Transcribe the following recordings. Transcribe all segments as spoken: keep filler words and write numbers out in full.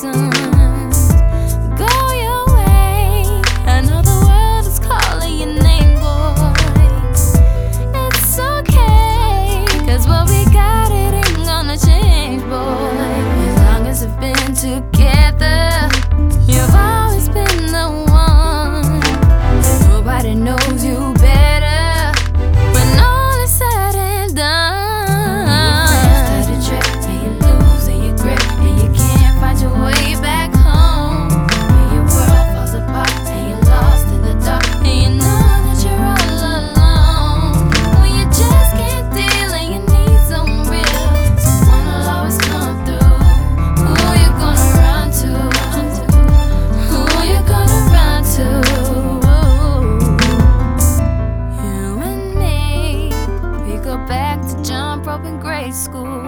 reasons. Go your way. I know the world is calling your name, boy. It's okay, 'cause what we got, it ain't gonna change, boy. As long as we've been together, you've always been the one. Nobody knows you better when all is said and done. And you start to trip and you lose and you grip and you can't find your way back home. And your world falls apart and you're lost in the dark and you know that you're all alone. When you just can't deal and you need some real, someone will always come through. Who you gonna run to? Who you gonna run to? You and me, we go back to jump rope in grade school.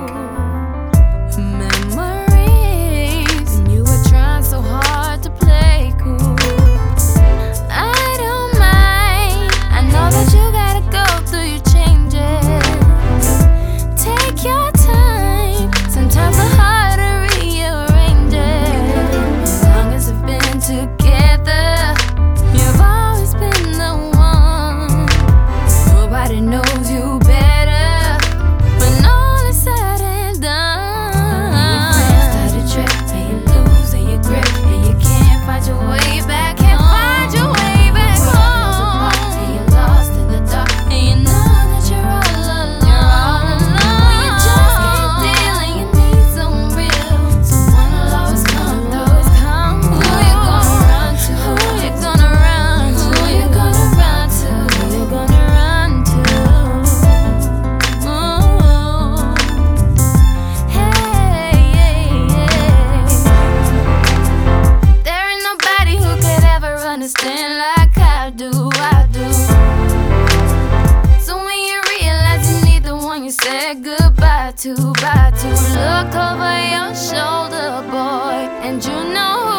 Memories, and you were trying so hard to play cool. I don't mind, I know that you gotta go through your changes. Take your time, sometimes it's hard to rearrange it. As long as we've been together, you've always been the one. Nobody knows you better when all is said and done. And your friends start to trip and you lose and you grip and you can't find your way back home. Can't find your way back home. And you're lost in the dark and you know that you're all alone. You're all alone. When you just can't deal and you need some real, someone will always come through. Who you gonna run to? Who you gonna run to? Who you gonna run to? Who you gonna run to? Ooh. Hey, yeah, yeah. There ain't nobody who could ever understand like I do, I do. So when you realize you need the one you said goodbye to, bye to, look over your shoulder, boy, and you know